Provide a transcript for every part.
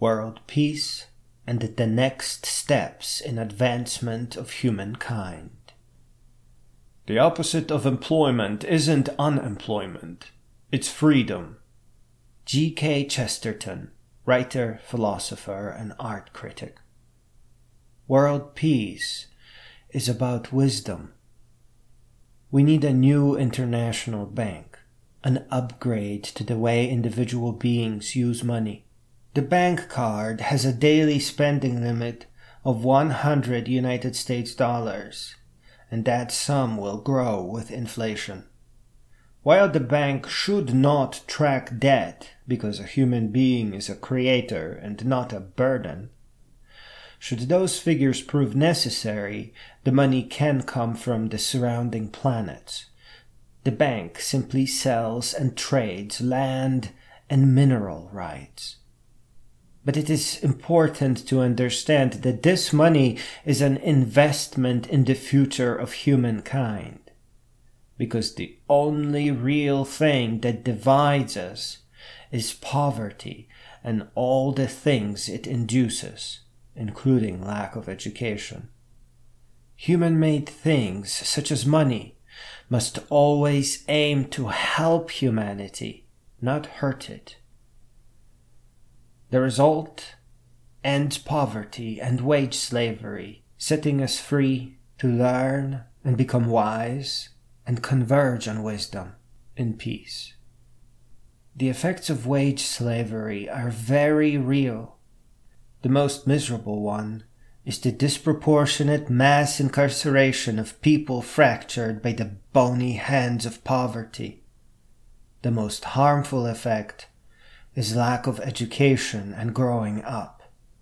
world peace, and the next steps in advancement of humankind. The opposite of employment isn't unemployment, it's freedom. G.K. Chesterton, writer, philosopher, and art critic. World peace is about wisdom. We need a new international bank, an upgrade to the way individual beings use money. The bank card has a daily spending limit of $100, and that sum will grow with inflation. While the bank should not track debt, because a human being is a creator and not a burden, should those figures prove necessary, the money can come from the surrounding planets. The bank simply sells and trades land and mineral rights. But it is important to understand that this money is an investment in the future of humankind, because the only real thing that divides us is poverty and all the things it induces, including lack of education. Human-made things, such as money, must always aim to help humanity, not hurt it. The result ends poverty and wage slavery, setting us free to learn and become wise and converge on wisdom in peace. The effects of wage slavery are very real. The most miserable one is the disproportionate mass incarceration of people fractured by the bony hands of poverty. The most harmful effect is lack of education and growing up.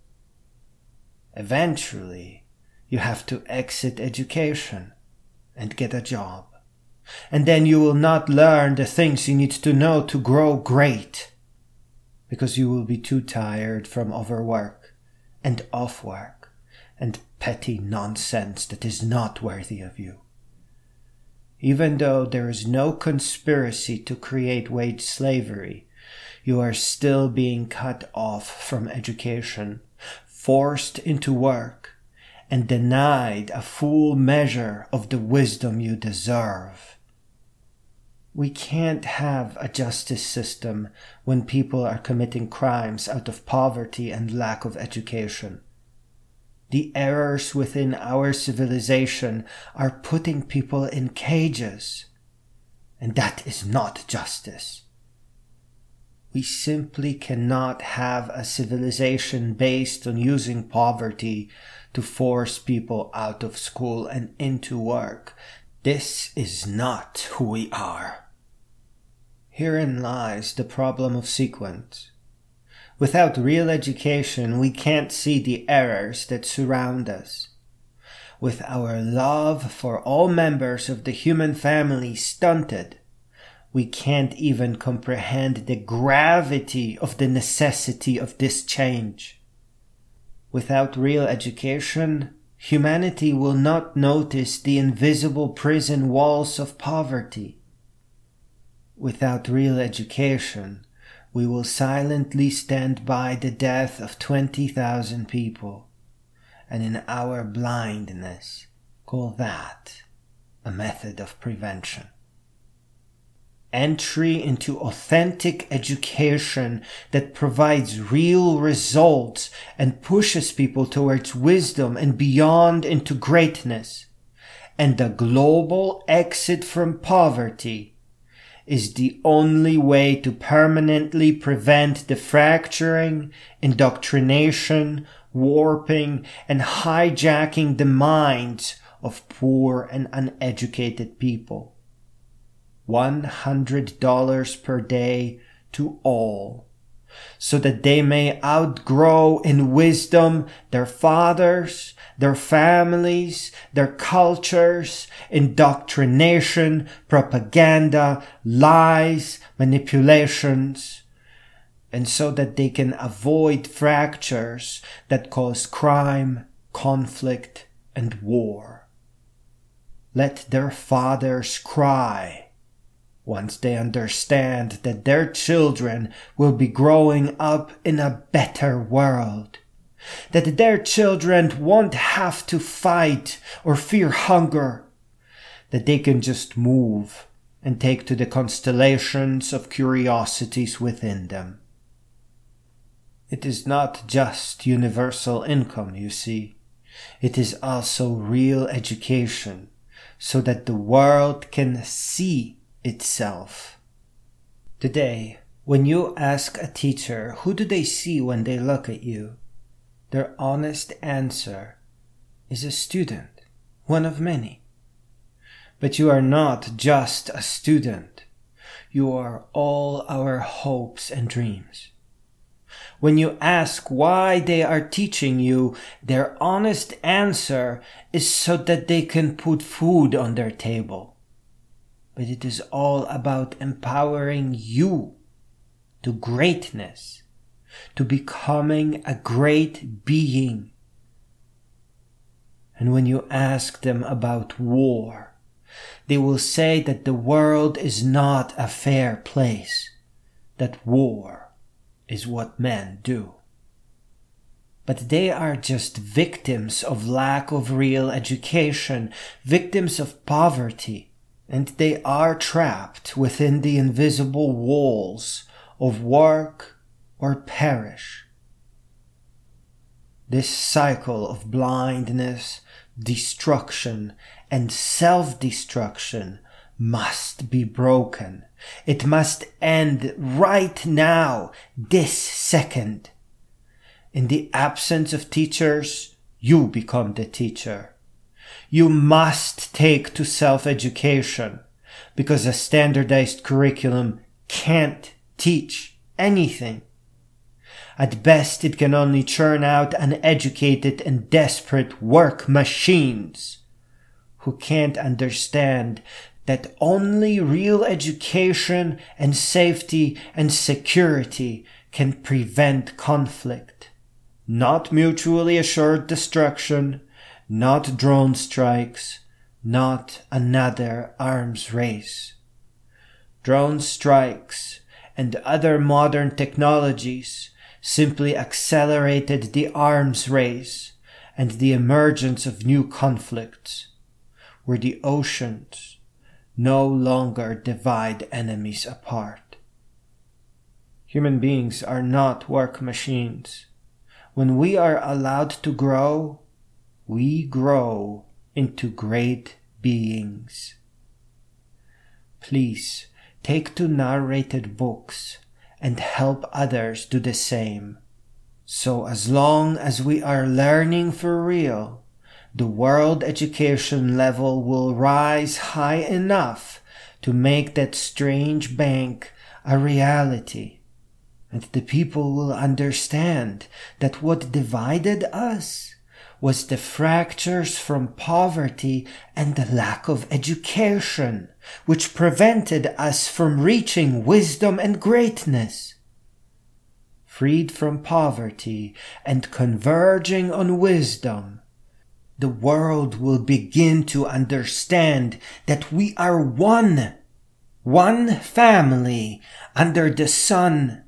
Eventually, you have to exit education and get a job. And then you will not learn the things you need to know to grow great, because you will be too tired from overwork and off work and petty nonsense that is not worthy of you. Even though there is no conspiracy to create wage slavery, you are still being cut off from education, forced into work, and denied a full measure of the wisdom you deserve. We can't have a justice system when people are committing crimes out of poverty and lack of education. The errors within our civilization are putting people in cages, and that is not justice. We simply cannot have a civilization based on using poverty to force people out of school and into work. This is not who we are. Herein lies the problem of sequence. Without real education, we can't see the errors that surround us. With our love for all members of the human family stunted, we can't even comprehend the gravity of the necessity of this change. Without real education, humanity will not notice the invisible prison walls of poverty. Without real education, we will silently stand by the death of 20,000 people, and in our blindness call that a method of prevention. Entry into authentic education that provides real results and pushes people towards wisdom and beyond into greatness, and the global exit from poverty is the only way to permanently prevent the fracturing, indoctrination, warping, and hijacking the minds of poor and uneducated people. $100 per day to all, so that they may outgrow in wisdom their fathers, their families, their cultures, indoctrination, propaganda, lies, manipulations, and so that they can avoid fractures that cause crime, conflict, and war. Let their fathers cry, Once they understand that their children will be growing up in a better world, that their children won't have to fight or fear hunger, that they can just move and take to the constellations of curiosities within them. It is not just universal income, you see. It is also real education, so that the world can see itself. Today, when you ask a teacher who do they see when they look at you, their honest answer is a student, one of many. But you are not just a student. You are all our hopes and dreams. When you ask why they are teaching you, their honest answer is so that they can put food on their table. But it is all about empowering you to greatness, to becoming a great being. And when you ask them about war, they will say that the world is not a fair place, that war is what men do. But they are just victims of lack of real education, victims of poverty, and they are trapped within the invisible walls of work or perish. This cycle of blindness, destruction, and self-destruction must be broken. It must end right now, this second. In the absence of teachers, you become the teacher. You must take to self-education, because a standardized curriculum can't teach anything. At best, it can only churn out uneducated and desperate work machines who can't understand that only real education and safety and security can prevent conflict, not mutually assured destruction, not drone strikes, not another arms race. Drone strikes and other modern technologies simply accelerated the arms race and the emergence of new conflicts, where the oceans no longer divide enemies apart. Human beings are not work machines. When we are allowed to grow, we grow into great beings. Please take to narrated books and help others do the same. So as long as we are learning for real, the world education level will rise high enough to make that strange bank a reality. And the people will understand that what divided us was the fractures from poverty and the lack of education, which prevented us from reaching wisdom and greatness. Freed from poverty and converging on wisdom, the world will begin to understand that we are one family under the sun,